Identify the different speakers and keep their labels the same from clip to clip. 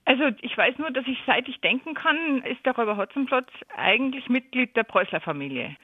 Speaker 1: Also ich weiß nur, dass ich, seit ich denken kann, ist der Räuber Hotzenplotz eigentlich Mitglied der Preußler Familie.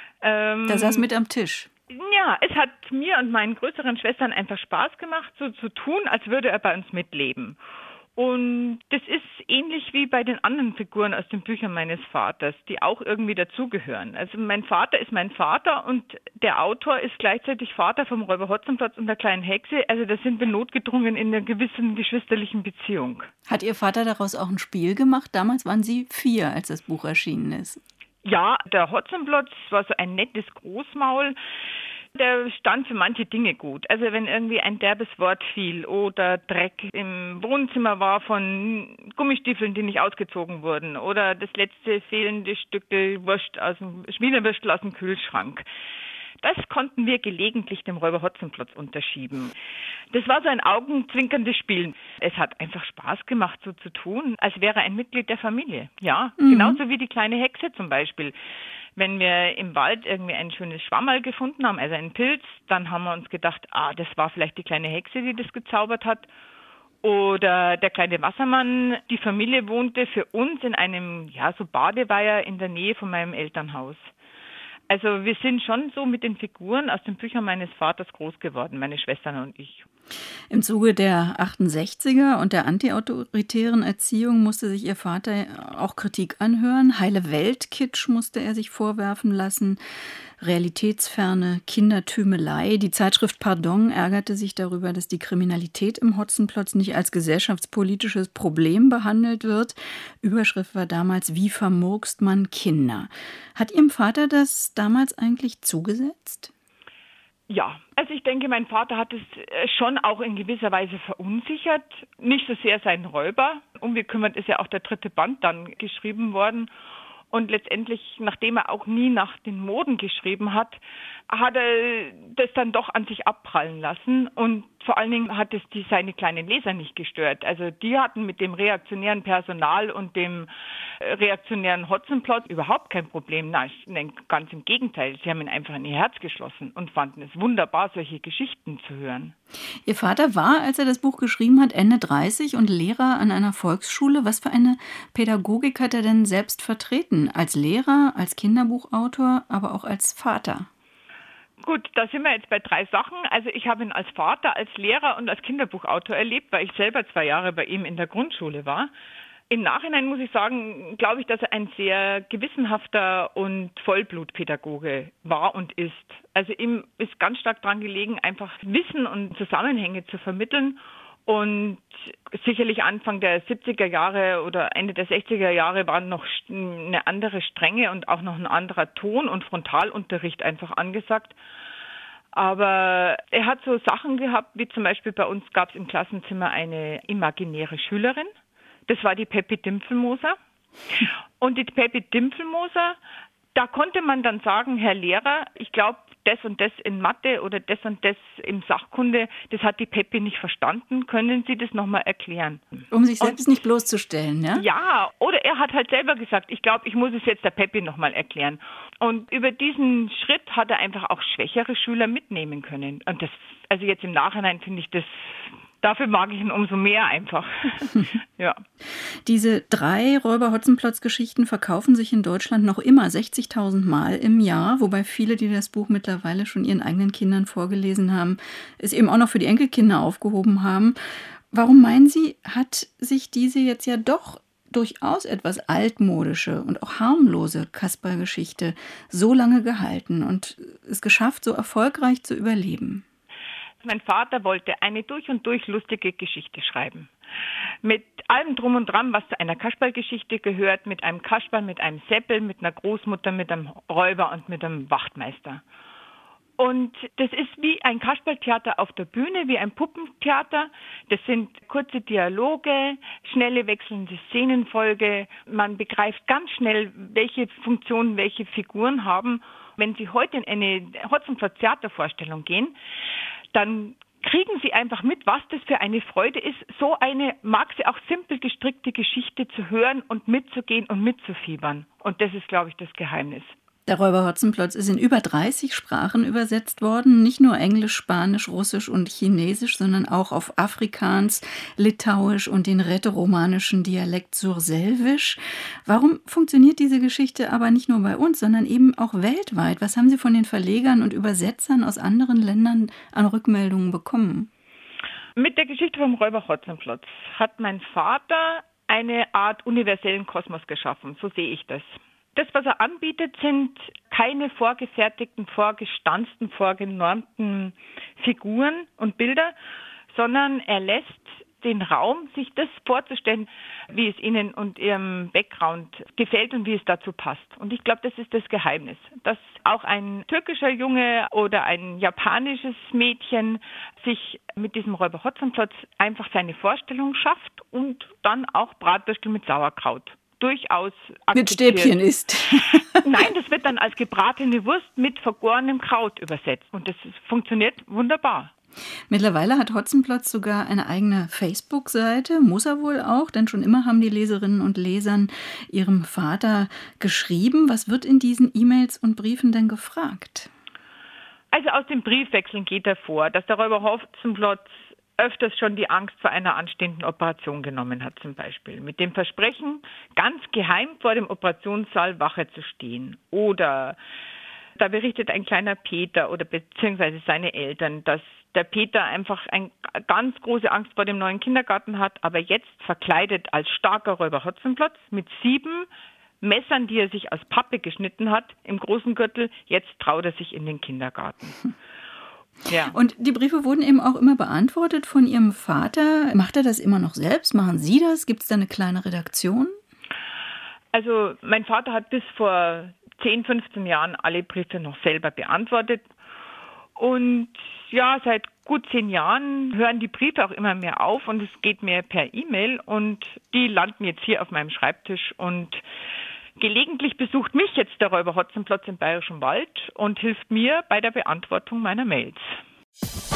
Speaker 2: Der saß mit am Tisch.
Speaker 1: Ja, es hat mir und meinen größeren Schwestern einfach Spaß gemacht, so zu tun, als würde er bei uns mitleben. Und das ist ähnlich wie bei den anderen Figuren aus den Büchern meines Vaters, die auch irgendwie dazugehören. Also mein Vater ist mein Vater und der Autor ist gleichzeitig Vater vom Räuber Hotzenplotz und der kleinen Hexe. Also da sind wir notgedrungen in einer gewissen geschwisterlichen Beziehung.
Speaker 2: Hat Ihr Vater daraus auch ein Spiel gemacht? Damals waren Sie 4, als das Buch erschienen ist.
Speaker 1: Ja, der Hotzenplotz war so ein nettes Großmaul. Der stand für manche Dinge gut. Also wenn irgendwie ein derbes Wort fiel oder Dreck im Wohnzimmer war von Gummistiefeln, die nicht ausgezogen wurden, oder das letzte fehlende Stückel Wurst aus dem Schweinewürstel aus dem Kühlschrank. Das konnten wir gelegentlich dem Räuber Hotzenplotz unterschieben. Das war so ein augenzwinkerndes Spiel. Es hat einfach Spaß gemacht, so zu tun, als wäre ein Mitglied der Familie. Ja, genauso wie die kleine Hexe zum Beispiel. Wenn wir im Wald irgendwie ein schönes Schwammerl gefunden haben, also einen Pilz, dann haben wir uns gedacht, das war vielleicht die kleine Hexe, die das gezaubert hat. Oder der kleine Wassermann. Die Familie wohnte für uns in einem, so Badeweiher in der Nähe von meinem Elternhaus. Also wir sind schon so mit den Figuren aus den Büchern meines Vaters groß geworden, meine Schwestern und ich.
Speaker 2: Im Zuge der 68er und der antiautoritären Erziehung musste sich Ihr Vater auch Kritik anhören. Heile Weltkitsch musste er sich vorwerfen lassen, realitätsferne Kindertümelei. Die Zeitschrift Pardon ärgerte sich darüber, dass die Kriminalität im Hotzenplotz nicht als gesellschaftspolitisches Problem behandelt wird. Überschrift war damals: Wie vermurkst man Kinder? Hat Ihrem Vater das damals eigentlich zugesetzt?
Speaker 1: Ja, also ich denke, mein Vater hat es schon auch in gewisser Weise verunsichert. Nicht so sehr sein Räuber. Unbekümmert ist ja auch der 3. Band dann geschrieben worden. Und letztendlich, nachdem er auch nie nach den Moden geschrieben hat er das dann doch an sich abprallen lassen. Und vor allen Dingen hat es seine kleinen Leser nicht gestört. Also die hatten mit dem reaktionären Personal und dem reaktionären Hotzenplotz überhaupt kein Problem. Nein, ganz im Gegenteil. Sie haben ihn einfach in ihr Herz geschlossen und fanden es wunderbar, solche Geschichten zu hören.
Speaker 2: Ihr Vater war, als er das Buch geschrieben hat, Ende 30 und Lehrer an einer Volksschule. Was für eine Pädagogik hat er denn selbst vertreten? Als Lehrer, als Kinderbuchautor, aber auch als Vater?
Speaker 1: Gut, da sind wir jetzt bei 3 Sachen. Also ich habe ihn als Vater, als Lehrer und als Kinderbuchautor erlebt, weil ich selber 2 Jahre bei ihm in der Grundschule war. Im Nachhinein muss ich sagen, glaube ich, dass er ein sehr gewissenhafter und Vollblutpädagoge war und ist. Also ihm ist ganz stark daran gelegen, einfach Wissen und Zusammenhänge zu vermitteln. Und sicherlich Anfang der 70er Jahre oder Ende der 60er Jahre war noch eine andere Strenge und auch noch ein anderer Ton und Frontalunterricht einfach angesagt. Aber er hat so Sachen gehabt, wie zum Beispiel bei uns gab es im Klassenzimmer eine imaginäre Schülerin. Das war die Peppi Dimpfelmoser. Und die Peppi Dimpfelmoser, da konnte man dann sagen, Herr Lehrer, ich glaube, das und das in Mathe oder das und das in Sachkunde, das hat die Peppi nicht verstanden. Können Sie das nochmal erklären?
Speaker 2: Um sich selbst nicht bloßzustellen, ja?
Speaker 1: Ja, oder er hat halt selber gesagt, ich glaube, ich muss es jetzt der Peppi nochmal erklären. Und über diesen Schritt hat er einfach auch schwächere Schüler mitnehmen können. Und das, also jetzt im Nachhinein finde ich das, dafür mag ich ihn umso mehr einfach. Ja.
Speaker 2: Diese 3 Räuber-Hotzenplotz-Geschichten verkaufen sich in Deutschland noch immer 60.000 Mal im Jahr, wobei viele, die das Buch mittlerweile schon ihren eigenen Kindern vorgelesen haben, es eben auch noch für die Enkelkinder aufgehoben haben. Warum meinen Sie, hat sich diese jetzt ja doch durchaus etwas altmodische und auch harmlose Kasperl-Geschichte so lange gehalten und es geschafft, so erfolgreich zu überleben?
Speaker 1: Mein Vater wollte eine durch und durch lustige Geschichte schreiben. Mit allem Drum und Dran, was zu einer Kasperlgeschichte gehört, mit einem Kasperl, mit einem Seppel, mit einer Großmutter, mit einem Räuber und mit einem Wachtmeister. Und das ist wie ein Kasperltheater auf der Bühne, wie ein Puppentheater. Das sind kurze Dialoge, schnelle wechselnde Szenenfolge. Man begreift ganz schnell, welche Funktionen welche Figuren haben. Wenn Sie heute in eine Hotzenplotz-Theatervorstellung gehen, dann kriegen Sie einfach mit, was das für eine Freude ist, so eine, mag sie auch simpel gestrickte Geschichte zu hören und mitzugehen und mitzufiebern. Und das ist, glaube ich, das Geheimnis.
Speaker 2: Der Räuber Hotzenplotz ist in über 30 Sprachen übersetzt worden, nicht nur Englisch, Spanisch, Russisch und Chinesisch, sondern auch auf Afrikaans, Litauisch und den rätoromanischen Dialekt Surselvisch. Warum funktioniert diese Geschichte aber nicht nur bei uns, sondern eben auch weltweit? Was haben Sie von den Verlegern und Übersetzern aus anderen Ländern an Rückmeldungen bekommen?
Speaker 1: Mit der Geschichte vom Räuber Hotzenplotz hat mein Vater eine Art universellen Kosmos geschaffen, so sehe ich das. Das, was er anbietet, sind keine vorgefertigten, vorgestanzten, vorgenormten Figuren und Bilder, sondern er lässt den Raum, sich das vorzustellen, wie es ihnen und ihrem Background gefällt und wie es dazu passt. Und ich glaube, das ist das Geheimnis, dass auch ein türkischer Junge oder ein japanisches Mädchen sich mit diesem Räuber Hotzenplotz einfach seine Vorstellung schafft und dann auch Bratwürstel mit Sauerkraut durchaus akzeptiert.
Speaker 2: Mit Stäbchen isst.
Speaker 1: Nein, das wird dann als gebratene Wurst mit vergorenem Kraut übersetzt. Und das funktioniert wunderbar.
Speaker 2: Mittlerweile hat Hotzenplotz sogar eine eigene Facebook-Seite, muss er wohl auch, denn schon immer haben die Leserinnen und Lesern ihrem Vater geschrieben. Was wird in diesen E-Mails und Briefen denn gefragt?
Speaker 1: Also aus den Briefwechseln geht hervor, dass der Räuber Hotzenplotz öfters schon die Angst vor einer anstehenden Operation genommen hat, zum Beispiel. Mit dem Versprechen, ganz geheim vor dem Operationssaal Wache zu stehen. Oder da berichtet ein kleiner Peter oder beziehungsweise seine Eltern, dass der Peter einfach eine ganz große Angst vor dem neuen Kindergarten hat, aber jetzt verkleidet als starker Räuber Hotzenplotz mit 7 Messern, die er sich aus Pappe geschnitten hat, im großen Gürtel, jetzt traut er sich in den Kindergarten. Ja.
Speaker 2: Und die Briefe wurden eben auch immer beantwortet von Ihrem Vater. Macht er das immer noch selbst? Machen Sie das? Gibt es da eine kleine Redaktion?
Speaker 1: Also mein Vater hat bis vor 10, 15 Jahren alle Briefe noch selber beantwortet. Und ja, seit gut 10 Jahren hören die Briefe auch immer mehr auf und es geht mehr per E-Mail und die landen jetzt hier auf meinem Schreibtisch und gelegentlich besucht mich jetzt der Räuber Hotzenplotz im Bayerischen Wald und hilft mir bei der Beantwortung meiner Mails.